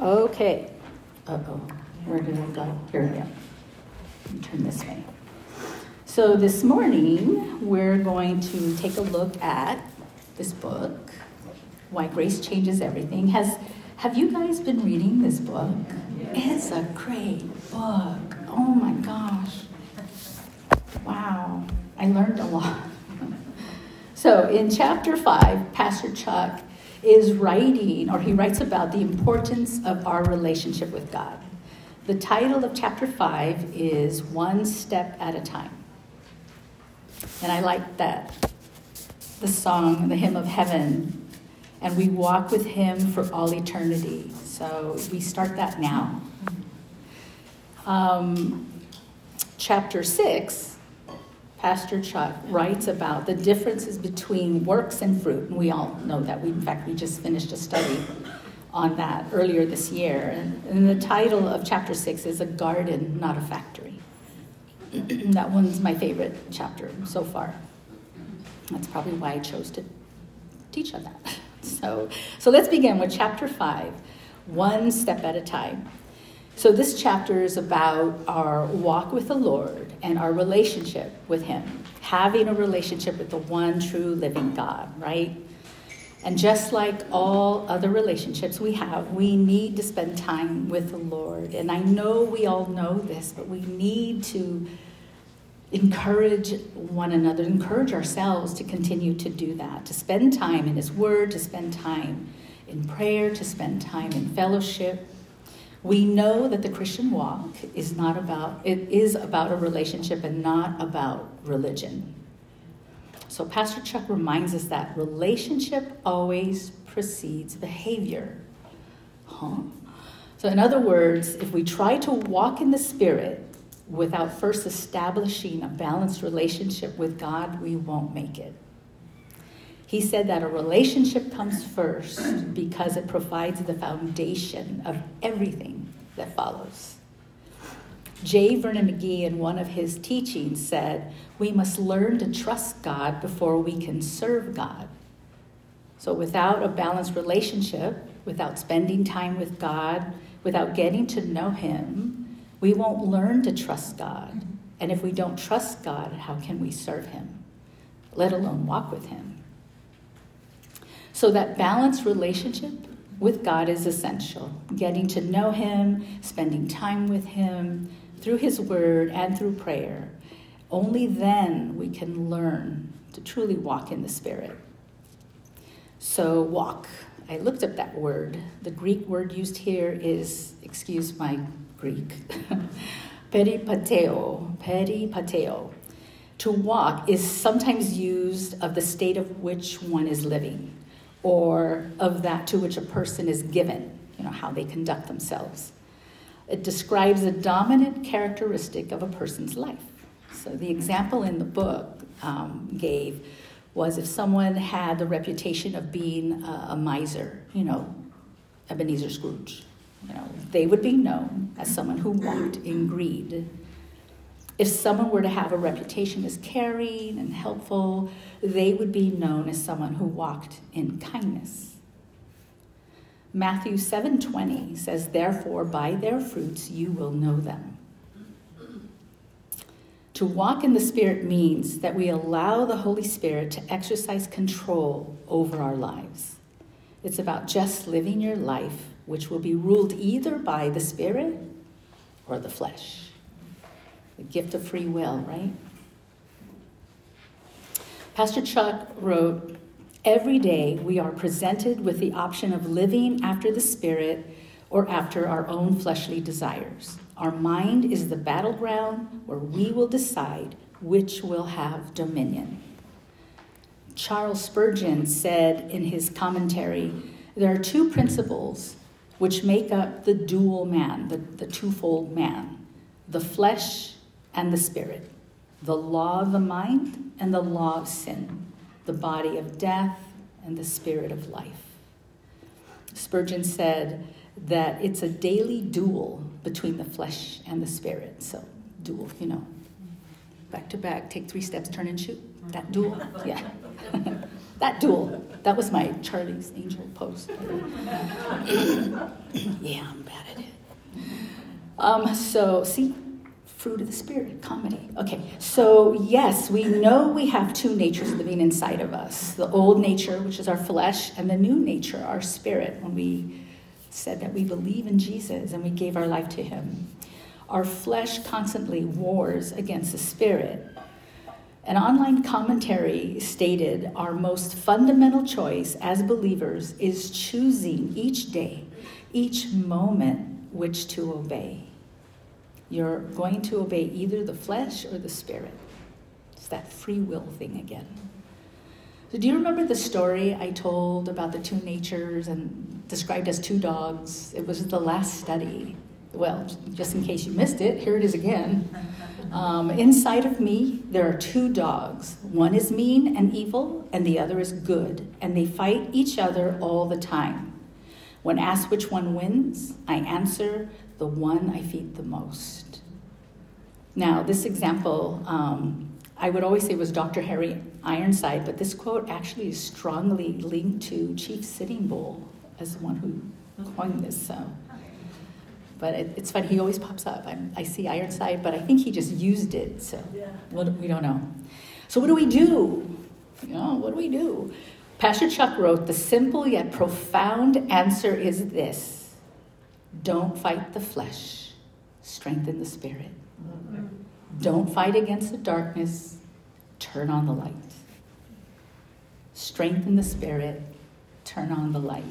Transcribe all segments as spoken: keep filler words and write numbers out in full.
Okay. Uh-oh. Where did it go? Here we go. Let me turn this way. So this morning, we're going to take a look at this book, Why Grace Changes Everything. Has Have you guys been reading this book? It's a great book. Oh my gosh. Wow. I learned a lot. So in chapter five, Pastor Chuck is writing, or he writes about the importance of our relationship with God. The title of chapter five is One Step at a Time. And I like that, the song, the hymn of heaven, and we walk with him for all eternity. So we start that now. Um, chapter six, Pastor Chuck writes about the differences between works and fruit. And we all know that. We, in fact, we just finished a study on that earlier this year. And, and the title of chapter six is A Garden, Not a Factory. That one's my favorite chapter so far. That's probably why I chose to teach on that. So, so let's begin with chapter five, One Step at a Time. So this chapter is about our walk with the Lord and our relationship with him, having a relationship with the one true living God, right? And just like all other relationships we have, we need to spend time with the Lord. And I know we all know this, but we need to encourage one another, encourage ourselves to continue to do that, to spend time in his word, to spend time in prayer, to spend time in fellowship. We know that the Christian walk is not about, it is about a relationship and not about religion. So Pastor Chuck reminds us that relationship always precedes behavior. Huh? So in other words, if we try to walk in the Spirit without first establishing a balanced relationship with God, we won't make it. He said that a relationship comes first because it provides the foundation of everything that follows. J. Vernon McGee, in one of his teachings, said, we must learn to trust God before we can serve God. So without a balanced relationship, without spending time with God, without getting to know him, we won't learn to trust God. And if we don't trust God, how can we serve him, let alone walk with him? So that balanced relationship with God is essential. Getting to know him, spending time with him through his word and through prayer. Only then we can learn to truly walk in the Spirit. So walk. I looked up that word. The Greek word used here is, excuse my Greek, peripateo, peripateo. To walk is sometimes used of the state of which one is living, or of that to which a person is given, you know, how they conduct themselves. It describes a dominant characteristic of a person's life. So the example in the book um, gave was if someone had the reputation of being a, a miser, you know, Ebenezer Scrooge, you know, they would be known as someone who walked in greed. If someone were to have a reputation as caring and helpful, they would be known as someone who walked in kindness. Matthew seven twenty says, therefore, by their fruits you will know them. To walk in the Spirit means that we allow the Holy Spirit to exercise control over our lives. It's about just living your life, which will be ruled either by the Spirit or the flesh. The gift of free will, right? Pastor Chuck wrote, every day we are presented with the option of living after the Spirit or after our own fleshly desires. Our mind is the battleground where we will decide which will have dominion. Charles Spurgeon said in his commentary, there are two principles which make up the dual man, the, the twofold man, the flesh and the Spirit, the law of the mind and the law of sin, the body of death and the spirit of life. Spurgeon said that it's a daily duel between the flesh and the Spirit. So duel, you know, back to back, take three steps, turn and shoot. That duel, yeah. That duel. That was my Charlie's Angel post. Yeah, I'm bad at it. Um, so, see, fruit of the Spirit, comedy. Okay, so yes, we know we have two natures living inside of us. The old nature, which is our flesh, and the new nature, our spirit, when we said that we believe in Jesus and we gave our life to him. Our flesh constantly wars against the spirit. An online commentary stated our most fundamental choice as believers is choosing each day, each moment, which to obey. You're going to obey either the flesh or the spirit. It's that free will thing again. So do you remember the story I told about the two natures and described as two dogs? It was the last study. Well, just in case you missed it, here it is again. Um, inside of me, there are two dogs. One is mean and evil, and the other is good, and they fight each other all the time. When asked which one wins, I answer, the one I feed the most. Now, this example, um, I would always say was Doctor Harry Ironside, but this quote actually is strongly linked to Chief Sitting Bull as the one who coined this. So. But it, it's funny, he always pops up. I'm, I see Ironside, but I think he just used it, so yeah. What, we don't know. So what do we do? You know, what do we do? Pastor Chuck wrote, the simple yet profound answer is this. Don't fight the flesh. Strengthen the spirit. Mm-hmm. Don't fight against the darkness. Turn on the light. Strengthen the spirit. Turn on the light.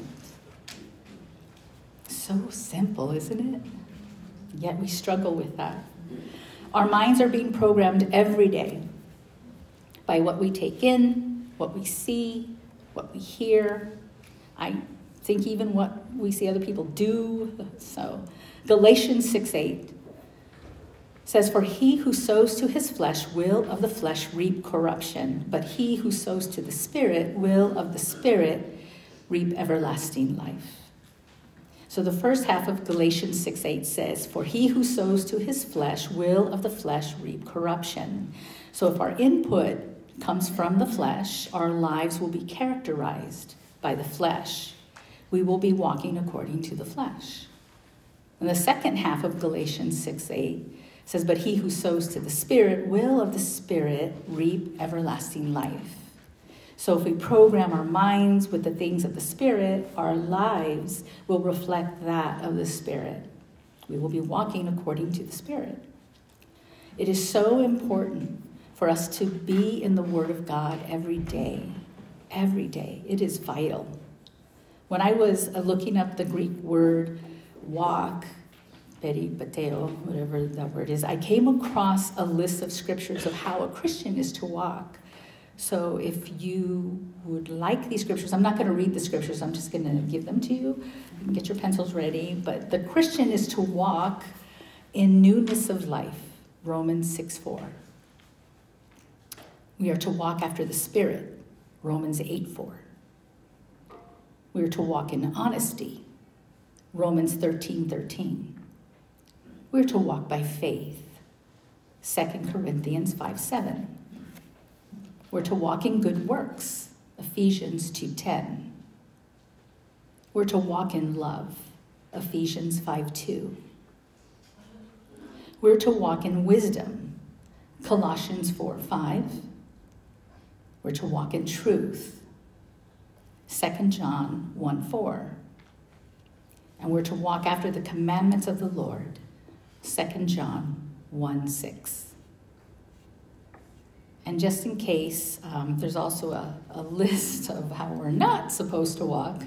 So simple, isn't it? Yet we struggle with that. Our minds are being programmed every day by what we take in, what we see, what we hear. I think even what we see other people do. So Galatians six eight says, for he who sows to his flesh will of the flesh reap corruption, but he who sows to the Spirit will of the Spirit reap everlasting life. So the first half of Galatians six eight says, for he who sows to his flesh will of the flesh reap corruption. So if our input comes from the flesh, our lives will be characterized by the flesh. We will be walking according to the flesh. And the second half of Galatians six eight says, but he who sows to the Spirit will of the Spirit reap everlasting life. So if we program our minds with the things of the Spirit, our lives will reflect that of the Spirit. We will be walking according to the Spirit. It is so important for us to be in the Word of God every day. Every day. It is vital. When I was looking up the Greek word walk, peripateo, whatever that word is, I came across a list of scriptures of how a Christian is to walk. So if you would like these scriptures, I'm not going to read the scriptures, I'm just going to give them to you. Get your pencils ready. But the Christian is to walk in newness of life, Romans six four. We are to walk after the Spirit, Romans eight four. We are to walk in honesty, Romans thirteen thirteen. We are to walk by faith, Second Corinthians five seven. We're to walk in good works, Ephesians two ten. We're to walk in love, Ephesians five two. We're to walk in wisdom, Colossians four five. We're to walk in truth, Second John one four. And we're to walk after the commandments of the Lord, Second John one six. And just in case, um, there's also a, a list of how we're not supposed to walk.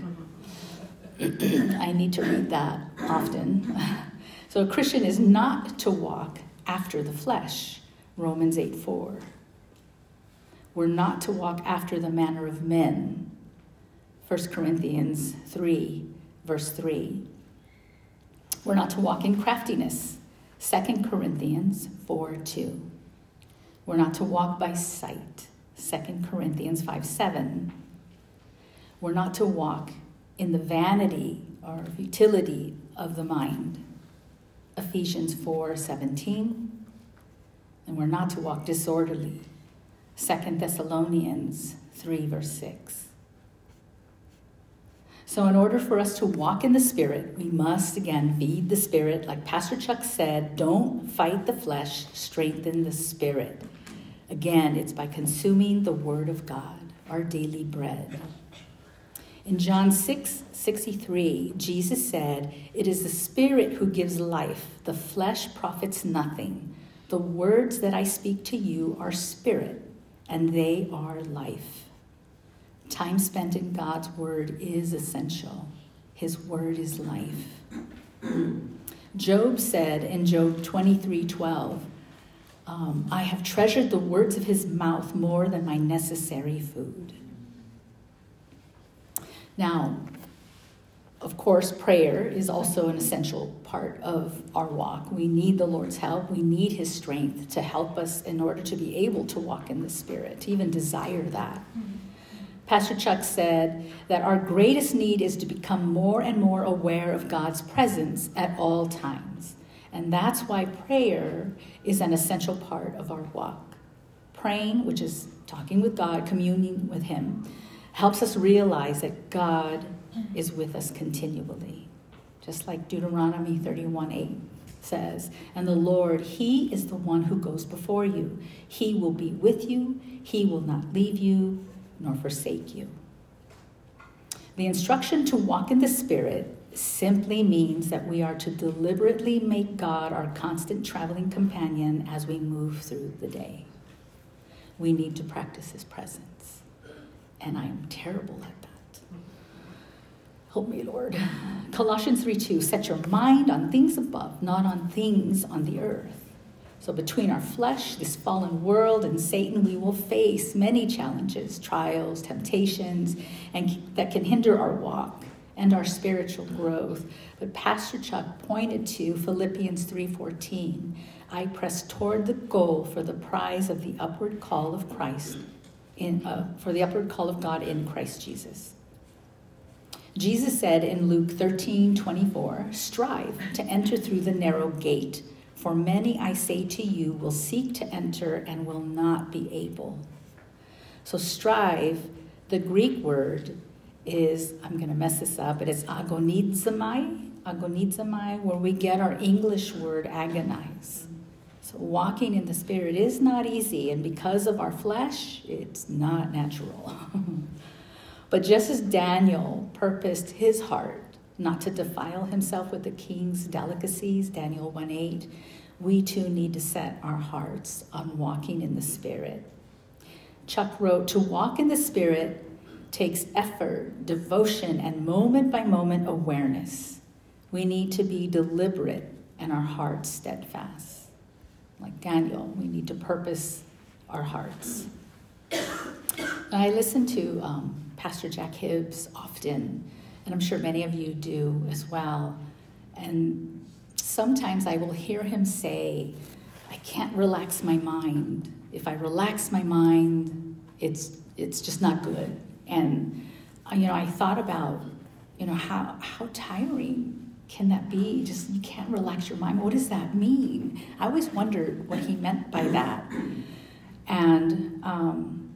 I need to read that often. So a Christian is not to walk after the flesh, Romans eight four. We're not to walk after the manner of men, First Corinthians three, verse three. We're not to walk in craftiness, Second Corinthians four two. We're not to walk by sight, Second Corinthians five seven. We're not to walk in the vanity or futility of the mind, Ephesians four seventeen. And we're not to walk disorderly, Second Thessalonians three, verse six. So in order for us to walk in the Spirit, we must, again, feed the Spirit. Like Pastor Chuck said, don't fight the flesh, strengthen the Spirit. Again, it's by consuming the Word of God, our daily bread. In John six sixty-three, Jesus said, "It is the Spirit who gives life. The flesh profits nothing. The words that I speak to you are spirit, and they are life." Time spent in God's Word is essential. His Word is life. Job said in Job twenty-three twelve, um, "I have treasured the words of his mouth more than my necessary food." Now, of course, prayer is also an essential part of our walk. We need the Lord's help. We need his strength to help us in order to be able to walk in the Spirit, to even desire that. Mm-hmm. Pastor Chuck said that our greatest need is to become more and more aware of God's presence at all times. And that's why prayer is an essential part of our walk. Praying, which is talking with God, communing with him, helps us realize that God is with us continually. Just like Deuteronomy thirty-one eight says, "And the Lord, he is the one who goes before you. He will be with you. He will not leave you nor forsake you." The instruction to walk in the Spirit simply means that we are to deliberately make God our constant traveling companion as we move through the day. We need to practice his presence. And I am terrible at that. Help me, Lord. Colossians three two, "Set your mind on things above, not on things on the earth." So between our flesh, this fallen world, and Satan, we will face many challenges, trials, temptations, and that can hinder our walk and our spiritual growth. But Pastor Chuck pointed to Philippians three fourteen, "I press toward the goal for the prize of the upward call of Christ, in uh, for the upward call of God in Christ Jesus." Jesus said in Luke thirteen twenty-four, "Strive to enter through the narrow gate. For many, I say to you, will seek to enter and will not be able." So strive, the Greek word is, I'm going to mess this up, but it's agonizomai, agonizomai, where we get our English word agonize. So walking in the Spirit is not easy, and because of our flesh, it's not natural. But just as Daniel purposed his heart not to defile himself with the king's delicacies, Daniel one eight, we too need to set our hearts on walking in the Spirit. Chuck wrote, "To walk in the Spirit takes effort, devotion, and moment-by-moment awareness. We need to be deliberate and our hearts steadfast." Like Daniel, we need to purpose our hearts. I listen to um, Pastor Jack Hibbs often, and I'm sure many of you do as well. And sometimes I will hear him say, "I can't relax my mind. If I relax my mind, it's it's just not good." And, you know, I thought about, you know, how how tiring can that be? Just, you can't relax your mind. What does that mean? I always wondered what he meant by that. And um,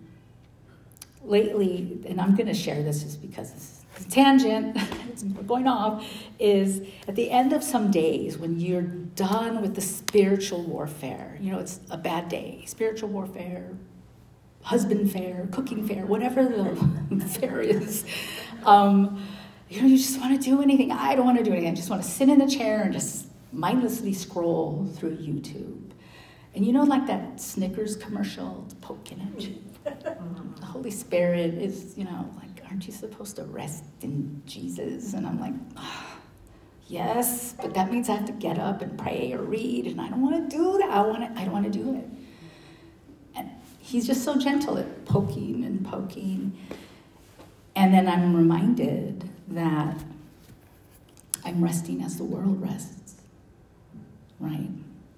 lately, and I'm going to share this just because it's a tangent, we're going off, is at the end of some days when you're done with the spiritual warfare, you know, it's a bad day, spiritual warfare, husband fair, cooking fair, whatever the fair is, um, you know, you just want to do anything. I don't want to do anything. I just want to sit in a chair and just mindlessly scroll through YouTube. And you know, like that Snickers commercial, it's poking at you. The Holy Spirit is, you know, like, aren't you supposed to rest in Jesus? And I'm like, oh, yes, but that means I have to get up and pray or read, and I don't want to do that. I want to, I don't want to do it. And he's just so gentle at poking and poking. And then I'm reminded that I'm resting as the world rests, right?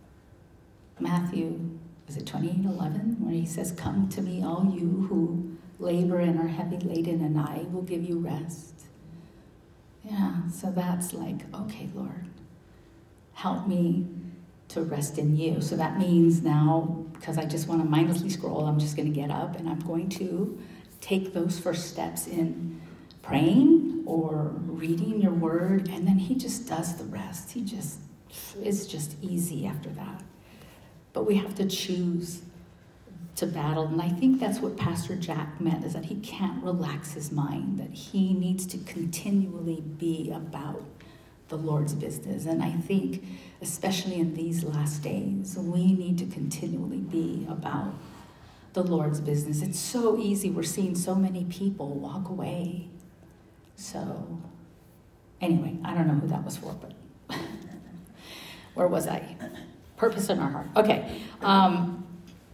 Matthew, is it twenty-eight eleven, where he says, "Come to me, all you who labor and are heavy laden, and I will give you rest." Yeah, so that's like, okay, Lord, help me to rest in you. So that means now, because I just want to mindlessly scroll, I'm just going to get up and I'm going to take those first steps in praying or reading your word, and then he just does the rest. He just, it's just easy after that. But we have to choose to battle, and I think that's what Pastor Jack meant, is that he can't relax his mind, that he needs to continually be about the Lord's business. And I think, especially in these last days, we need to continually be about the Lord's business. It's so easy. We're seeing so many people walk away. So, anyway, I don't know who that was for, but where was I? Purpose in our heart. Okay. Um,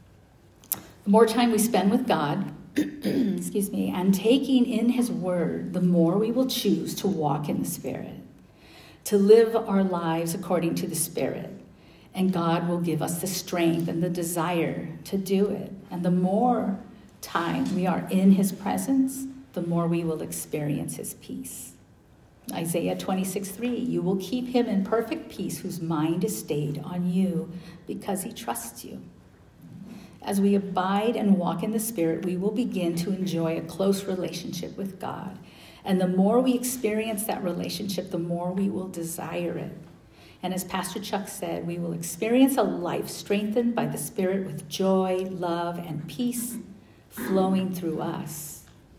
the more time we spend with God, excuse me, and taking in his word, the more we will choose to walk in the Spirit, to live our lives according to the Spirit. And God will give us the strength and the desire to do it. And the more time we are in his presence, the more we will experience his peace. Isaiah twenty-six three, you will keep him in perfect peace whose mind is stayed on you because he trusts you. As we abide and walk in the Spirit, we will begin to enjoy a close relationship with God. And the more we experience that relationship, the more we will desire it. And as Pastor Chuck said, we will experience a life strengthened by the Spirit with joy, love, and peace flowing through us.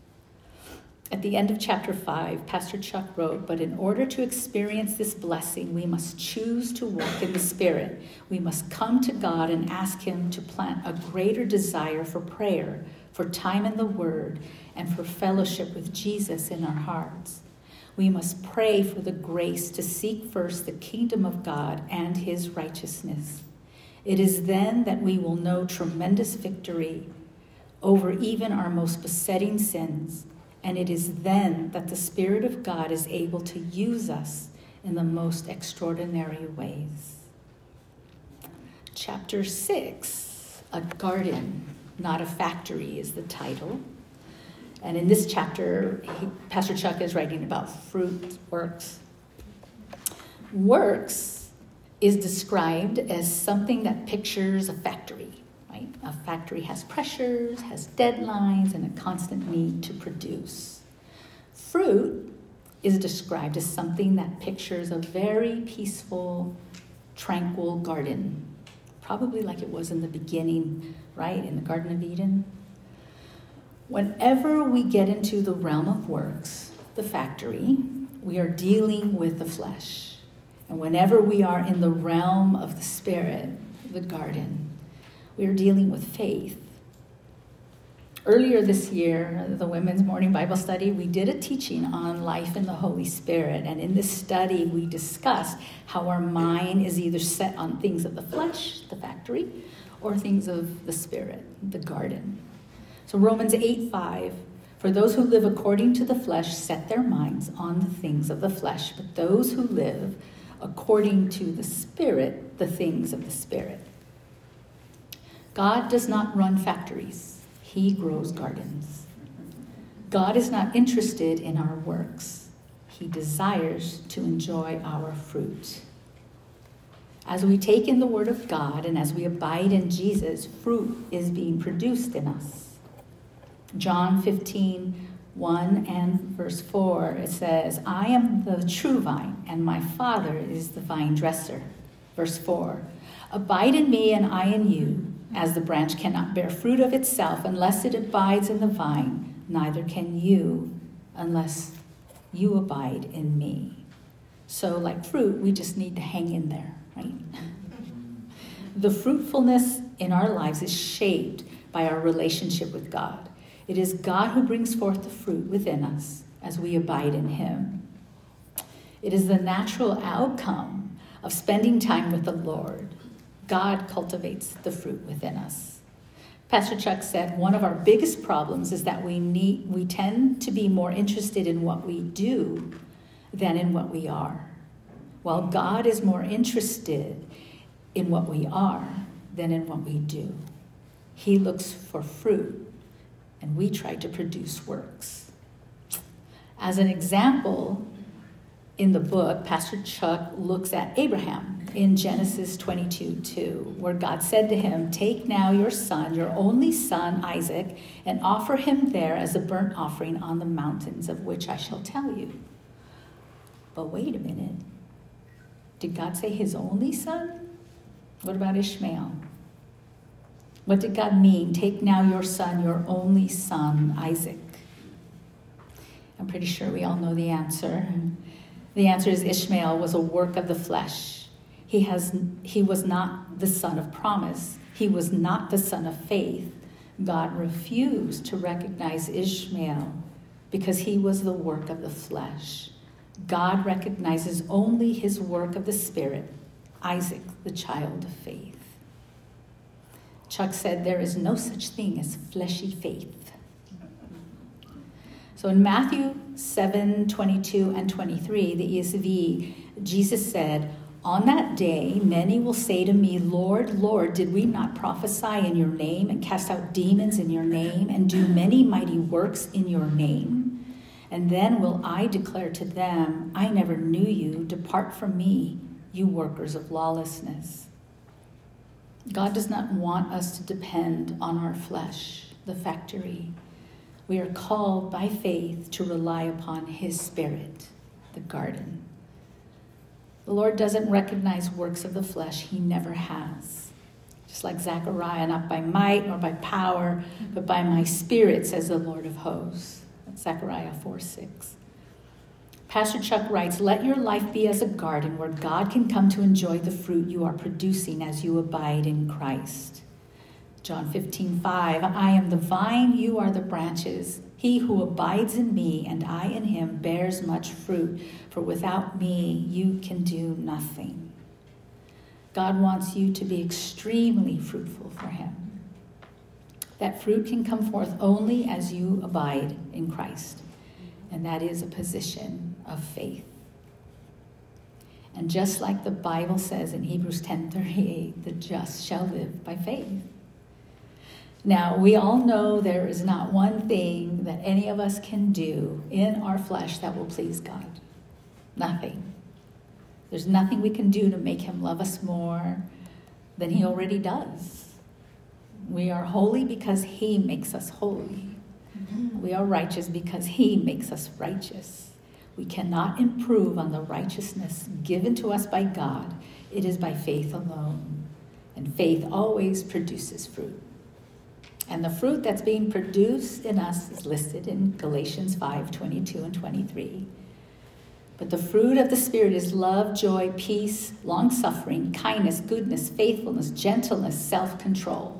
At the end of chapter five, Pastor Chuck wrote, but in order to experience this blessing, we must choose to walk in the Spirit. We must come to God and ask him to plant a greater desire for prayer, for time in the Word, and for fellowship with Jesus in our hearts. We must pray for the grace to seek first the kingdom of God and his righteousness. It is then that we will know tremendous victory over even our most besetting sins. And it is then that the Spirit of God is able to use us in the most extraordinary ways. Chapter six, A Garden, Not a Factory, is the title. And in this chapter, he, Pastor Chuck is writing about fruit works. Works is described as something that pictures a factory, right? A factory has pressures, has deadlines, and a constant need to produce. Fruit is described as something that pictures a very peaceful, tranquil garden, probably like it was in the beginning, right, in the Garden of Eden. Whenever we get into the realm of works, the factory, we are dealing with the flesh. And whenever we are in the realm of the Spirit, the garden, we are dealing with faith. Earlier this year, the Women's Morning Bible Study, we did a teaching on life in the Holy Spirit. And in this study, we discussed how our mind is either set on things of the flesh, the factory, or things of the Spirit, the garden. So Romans eight five, for those who live according to the flesh set their minds on the things of the flesh, but those who live according to the Spirit, the things of the Spirit. God does not run factories. He grows gardens. God is not interested in our works. He desires to enjoy our fruit. As we take in the Word of God and as we abide in Jesus, fruit is being produced in us. John fifteen, one and verse four, it says, I am the true vine, and my Father is the vine dresser. Verse four, abide in me and I in you, as the branch cannot bear fruit of itself unless it abides in the vine, neither can you unless you abide in me. So like fruit, we just need to hang in there, right? The fruitfulness in our lives is shaped by our relationship with God. It is God who brings forth the fruit within us as we abide in him. It is the natural outcome of spending time with the Lord. God cultivates the fruit within us. Pastor Chuck said one of our biggest problems is that we need we tend to be more interested in what we do than in what we are, while God is more interested in what we are than in what we do. He looks for fruit, and we try to produce works. As an example, in the book, Pastor Chuck looks at Abraham. in Genesis twenty-two two, where God said to him, "Take now your son, your only son, Isaac, and offer him there as a burnt offering on the mountains of which I shall tell you." But wait a minute. Did God say his only son? What about Ishmael? What did God mean? Take now your son, your only son, Isaac. I'm pretty sure we all know the answer. The answer is Ishmael was a work of the flesh. He has, he was not the son of promise. He was not the son of faith. God refused to recognize Ishmael because he was the work of the flesh. God recognizes only his work of the Spirit, Isaac, the child of faith. Chuck said there is no such thing as fleshy faith. So in Matthew seven twenty-two and twenty-three, the E S V, Jesus said, "On that day, many will say to me, 'Lord, Lord, did we not prophesy in your name and cast out demons in your name and do many mighty works in your name?' And then will I declare to them, 'I never knew you. Depart from me, you workers of lawlessness.'" God does not want us to depend on our flesh, the factory. We are called by faith to rely upon his Spirit, the garden. The Lord doesn't recognize works of the flesh. He never has. Just like Zechariah, "Not by might nor by power, but by my Spirit, says the Lord of hosts." Zechariah four six. Pastor Chuck writes, "Let your life be as a garden where God can come to enjoy the fruit you are producing as you abide in Christ." John fifteen five, "I am the vine, you are the branches. He who abides in me and I in him bears much fruit, for without me you can do nothing." God wants you to be extremely fruitful for him. That fruit can come forth only as you abide in Christ. And that is a position of faith. And just like the Bible says in Hebrews ten thirty-eight, the just shall live by faith. Now, we all know there is not one thing that any of us can do in our flesh that will please God. Nothing. There's nothing we can do to make him love us more than he already does. We are holy because he makes us holy. Mm-hmm. We are righteous because he makes us righteous. We cannot improve on the righteousness given to us by God. It is by faith alone. And faith always produces fruit. And the fruit that's being produced in us is listed in Galatians five twenty-two and twenty-three. But the fruit of the Spirit is love, joy, peace, long-suffering, kindness, goodness, faithfulness, gentleness, self-control.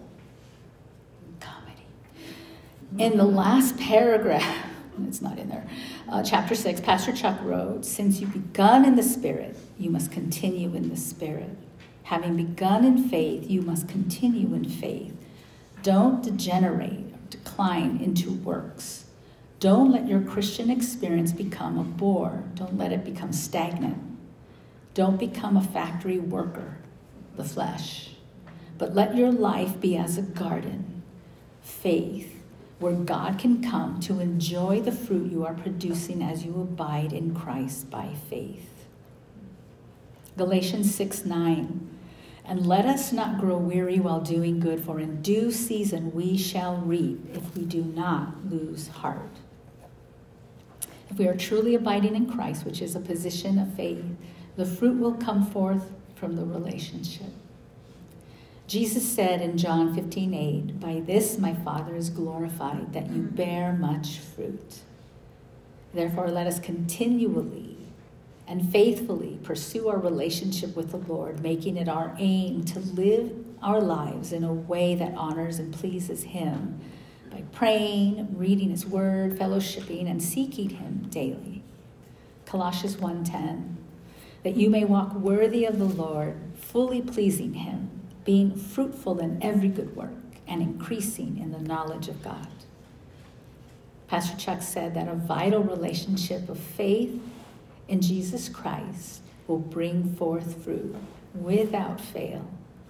In the last paragraph, it's not in there, uh, chapter six, Pastor Chuck wrote, "Since you've begun in the Spirit, you must continue in the Spirit. Having begun in faith, you must continue in faith. Don't degenerate or decline into works. Don't let your Christian experience become a bore. Don't let it become stagnant. Don't become a factory worker, the flesh. But let your life be as a garden, faith, where God can come to enjoy the fruit you are producing as you abide in Christ by faith." Galatians six nine, "And let us not grow weary while doing good, for in due season we shall reap if we do not lose heart." If we are truly abiding in Christ, which is a position of faith, the fruit will come forth from the relationship. Jesus said in John fifteen eight, "By this my Father is glorified, that you bear much fruit. Therefore let us continually and faithfully pursue our relationship with the Lord, making it our aim to live our lives in a way that honors and pleases him by praying, reading his word, fellowshipping, and seeking him daily." Colossians one ten, "That you may walk worthy of the Lord, fully pleasing him, being fruitful in every good work and increasing in the knowledge of God." Pastor Chuck said that a vital relationship of faith in Jesus Christ will bring forth fruit without fail.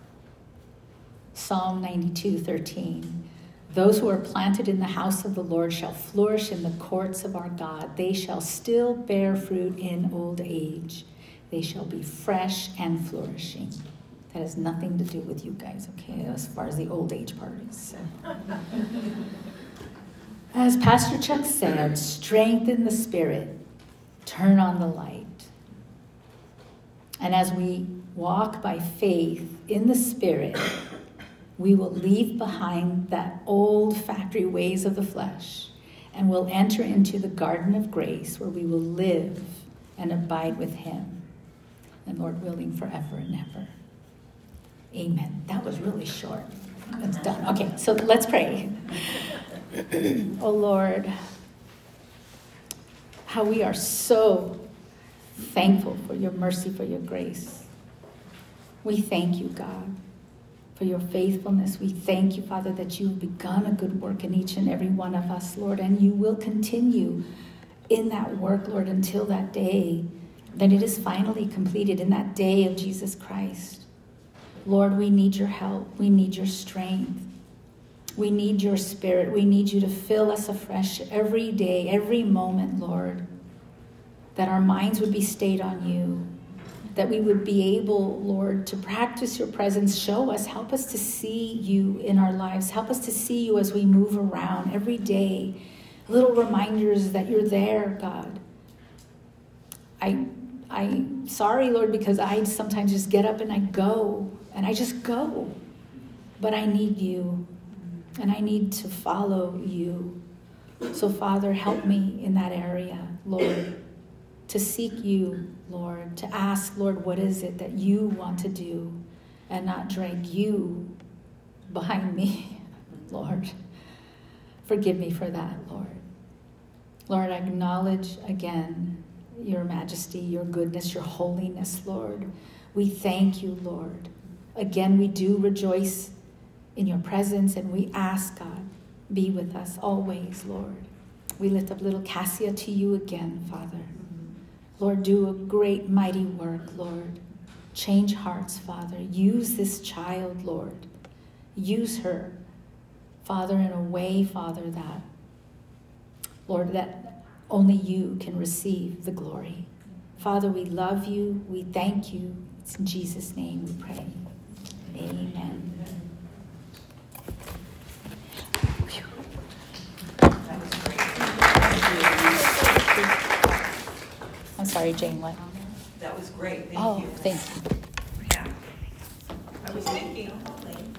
Psalm ninety-two thirteen, "Those who are planted in the house of the Lord shall flourish in the courts of our God. They shall still bear fruit in old age. they shall be fresh and flourishing. That has nothing to do with you guys, okay, as far as the old age parties. So. As Pastor Chuck said, strengthen the spirit, turn on the light. And as we walk by faith in the Spirit, we will leave behind that old factory ways of the flesh, and we'll enter into the garden of grace where we will live and abide with him, and Lord willing, forever and ever. Amen. That was really short. It's done. Okay, so let's pray. Oh Lord, how we are so thankful for your mercy, for your grace. We thank you, God, for your faithfulness. We thank you, Father, that you've begun a good work in each and every one of us, Lord, and you will continue in that work, Lord, until that day that it is finally completed, in that day of Jesus Christ. Lord, we need your help. We need your strength. We need your spirit. We need you to fill us afresh every day, every moment, Lord, that our minds would be stayed on you, that we would be able, Lord, to practice your presence. Show us, help us to see you in our lives. Help us to see you as we move around every day. Little reminders that you're there, God. I, I'm sorry, Lord, because I sometimes just get up and I go, and I just go. But I need you, and I need to follow you. So, Father, help me in that area, Lord, to seek you, Lord, to ask, Lord, what is it that you want to do, and not drag you behind me, Lord. Forgive me for that, Lord. Lord, I acknowledge again your majesty, your goodness, your holiness, Lord. We thank you, Lord. Again, we do rejoice in your presence, and we ask, God, be with us always, Lord. We lift up little Cassia to you again, Father. Lord, do a great, mighty work, Lord. Change hearts, Father. Use this child, Lord. Use her, Father, in a way, Father, that, Lord, that only you can receive the glory. Father, we love you. We thank you. It's in Jesus' name we pray. Amen. I'm sorry, Jane, what? That was great. Thank oh, you. thank you. Yeah. I was thinking.